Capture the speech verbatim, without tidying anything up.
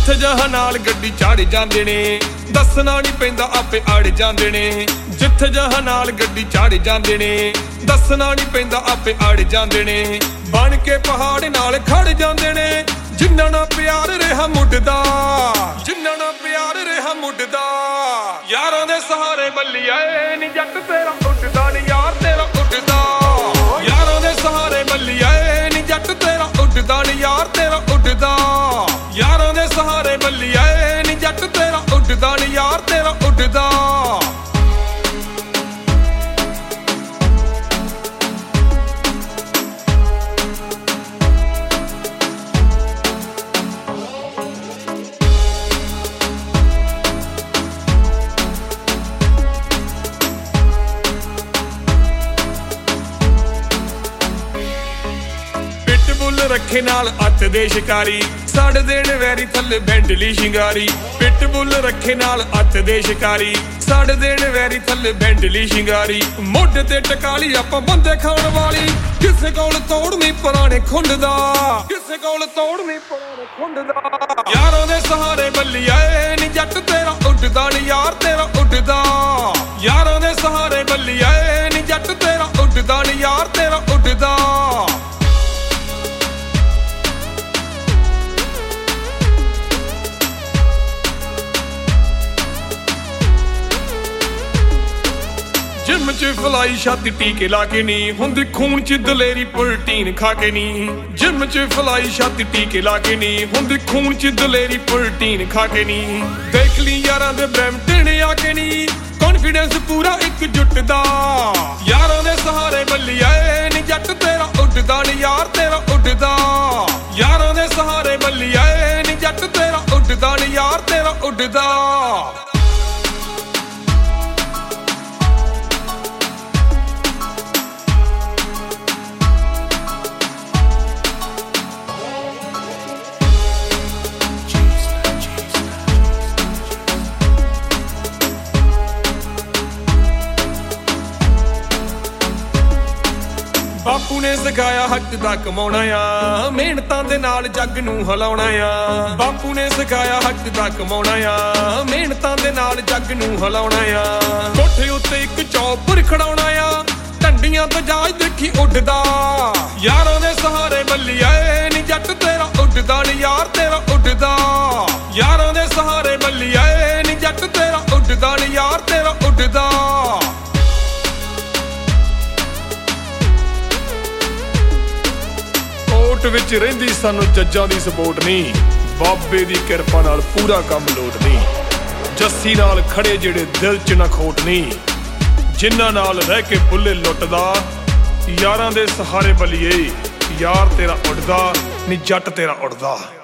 ਜਿੱਥੇ ਜਹਾਂ ਨਾਲ ਗੱਡੀ ਚਾੜ ਜਾਂਦੇ ਨੇ, ਦੱਸਣਾ ਨਹੀਂ ਪੈਂਦਾ ਆਪੇ ਅੜ ਜਾਂਦੇ ਨੇ। ਜਿੱਥੇ ਜਹਾਂ ਨਾਲ ਗੱਡੀ ਚਾੜ ਜਾਂਦੇ ਨੇ, ਦੱਸਣਾ ਨਹੀਂ ਪੈਂਦਾ ਆਪੇ ਅੜ ਜਾਂਦੇ ਨੇ। ਬਣ ਕੇ ਪਹਾੜ ਨਾਲ ਖੜ ਜਾਂਦੇ ਨੇ, ਜਿੰਨਾਂ ਨਾਲ ਪਿਆਰ ਰਿਹਾ ਮੁੱਢਦਾ, ਜਿੰਨਾਂ ਨਾਲ ਪਿਆਰ ਰਿਹਾ ਮੁੱਢਦਾ। ਯਾਰਾਂ ਦੇ ਸਹਾਰੇ ਬੱਲੀਆ ਏ ਨੀ ਜੱਟ ਤੇਰਾ ਉੱਡਦਾ ਨੀ ਯਾਰ ਤੇਰਾ ਉੱਡਦਾ। ਯਾਰਾਂ ਦੇ ਸਹਾਰੇ ਬੱਲੀਆ ਏ ਨੀ ਜੱਟ ਤੇਰਾ ਉੱਡਦਾ ਨੀ ਯਾਰ ਤੇਰਾ ਉੱਡਦਾ। ਯਾਰਾਂ ਦੇ ਸਹਾਰੇ ਬੱਲੀਆ ਏ ਨੀ ਜੱਟ ਤੇਰਾ ਉੱਡਦਾ ਨੀ ਯਾਰ ਤੇਰਾ ਉੱਡਦਾ। ਪਿੱਟਬੁੱਲ ਰੱਖੇ ਨਾਲ ਅੱਤ ਦੇ ਸ਼ਿਕਾਰੀ, ਸਾੜ ਦੇਣ ਵੈਰੀ ਥੱਲੇ ਬੈਂਡਲੀ ਸ਼ਿੰਗਾਰੀ। ਪਿੱਟਬੁੱਲ ਰੱਖੇ ਨਾਲ ਅੱਤ ਦੇ ਸ਼ਿਕਾਰੀ, ਸਾੜ ਦੇਣ ਵੈਰੀ ਥੱਲੇ ਬੈਂਡਲੀ ਸ਼ਿੰਗਾਰੀ। ਮੋਢੇ ਤੇ ਟਕਾਲੀ ਆਪਾਂ ਬੰਦੇ ਖਾਣ ਵਾਲੀ, ਕਿਸੇ ਕੋਲ ਤੋੜ ਨਹੀਂ ਪੁਰਾਣੇ ਖੁੰਡ ਦਾ, ਕਿਸੇ ਕੋਲ ਤੋੜ ਨਹੀਂ ਪੁਰਾਣੇ ਖੁੰਡ ਦਾ। ਯਾਰਾਂ ਦੇ ਸਹਾਰੇ ਬੱਲੀਆ ਏ ਨੀ ਜੱਟ ਤੇਰਾ ਉੱਡਦਾ ਨੀ ਯਾਰ ਤੇਰਾ ਉੱਡਦਾ। ਯਾਰਾਂ ਦੇ ਸਹਾਰੇ ਬੱਲੀਆ ਏ ਨੀ ਜੱਟ ਤੇਰਾ ਉੱਡਦਾ ਨੀ ਯਾਰ ਤੇਰਾ ਉੱਡਦਾ। ਜਿਮ ਚ ਫਲਾਈ ਛਾਤੀ ਟੀਕੇ ਲਾ ਕੇ ਨੀ, ਹੁੰਦੀ ਖੂਨ ਚ ਦਲੇਰੀ ਪ੍ਰੋਟੀਨ ਖਾ ਕੇ ਨੀ। ਜਿਮ ਚ ਫਲਾਈ ਛਾਤੀ ਟੀਕੇ ਲਾ ਕੇ ਨੀ, ਹੁੰਦੀ ਖੂਨ ਚ ਦਲੇਰੀ ਪ੍ਰੋਟੀਨ ਖਾ ਕੇ ਨੀ। ਦੇਖ ਲਈ ਯਾਰਾਂ ਦੇ ਬ੍ਰੈਂਪਟਨ ਆ ਕੇ ਨੀ, ਕੌਨਫੀਡੈਂਸ ਪੂਰਾ ਇੱਕ ਜੁੱਟ ਦਾ। ਯਾਰਾਂ ਦੇ ਸਹਾਰੇ ਬੱਲੀਆ ਏ ਨੀ ਜੱਟ ਤੇਰਾ ਉੱਡਦਾ ਨੀ ਯਾਰ ਤੇਰਾ ਉੱਡਦਾ। ਯਾਰਾਂ ਦੇ ਸਹਾਰੇ ਬੱਲੀਆ ਏ ਨੀ ਜੱਟ ਤੇਰਾ ਉੱਡਦਾ ਨੀ ਯਾਰ ਤੇਰਾ ਉੱਡਦਾ। ਬਾਪੂ ਨੇ ਸਿਖਾਇਆ ਹੱਕ ਦਾ ਕਮਾਉਣਾ ਆ, ਮਿਹਨਤਾਂ ਦੇ ਨਾਲ ਜੱਗ ਨੂੰ ਹਿਲਾਉਣਾ ਆ। ਬਾਪੂ ਨੇ ਸਿਖਾਇਆ ਹੱਕ ਦਾ ਕਮਾਉਣਾ ਆ, ਮਿਹਨਤਾਂ ਦੇ ਨਾਲ ਜੱਗ ਨੂੰ ਹਿਲਾਉਣਾ ਆ। ਕੋਠੇ ਉੱਤੇ ਇੱਕ ਚੌਪਰ ਖੜਾਉਣਾ ਆ, ਢੰਡੀਆਂ ਤੋਂ ਜਹਾਜ਼ ਦੇਖੀ ਉੱਡਦਾ। ਯਾਰਾਂ ਦੇ ਸਹਾਰੇ ਬੱਲੀਆ ਏ ਨੀ ਜੱਟ ਤੇਰਾ ਉੱਡਦਾ ਨੀ ਯਾਰ ਤੇਰਾ ਉੱਡਦਾ। ਯਾਰਾਂ ਦੇ ਸਹਾਰੇ ਬੱਲੀਆ ਏ ਨੀ ਜੱਟ ਤੇਰਾ ਉੱਡਦਾ ਨੀ ਯਾਰ ਤੇਰਾ ਉੱਡਦਾ। ਕੋਰਟ ਵਿੱਚ ਰਹਿੰਦੀ ਸਾਨੂੰ ਜੱਜਾਂ ਦੀ ਸਪੋਰਟ ਨਹੀਂ, ਬਾਬੇ ਦੀ ਕਿਰਪਾ ਨਾਲ ਪੂਰਾ ਕੰਮ ਲੋਟ ਨਹੀਂ। ਜੱਸੀ ਨਾਲ ਖੜੇ ਜਿਹੜੇ ਦਿਲ ਚ ਨਾ ਖੋਟ ਨਹੀਂ, ਜਿਨ੍ਹਾਂ ਨਾਲ ਰਹਿ ਕੇ ਬੁੱਲੇ ਲੁੱਟਦਾ। ਯਾਰਾਂ ਦੇ ਸਹਾਰੇ ਬੱਲੀਏ ਯਾਰ ਤੇਰਾ ਉੱਡਦਾ ਨੀ ਜੱਟ ਤੇਰਾ ਉੱਡਦਾ।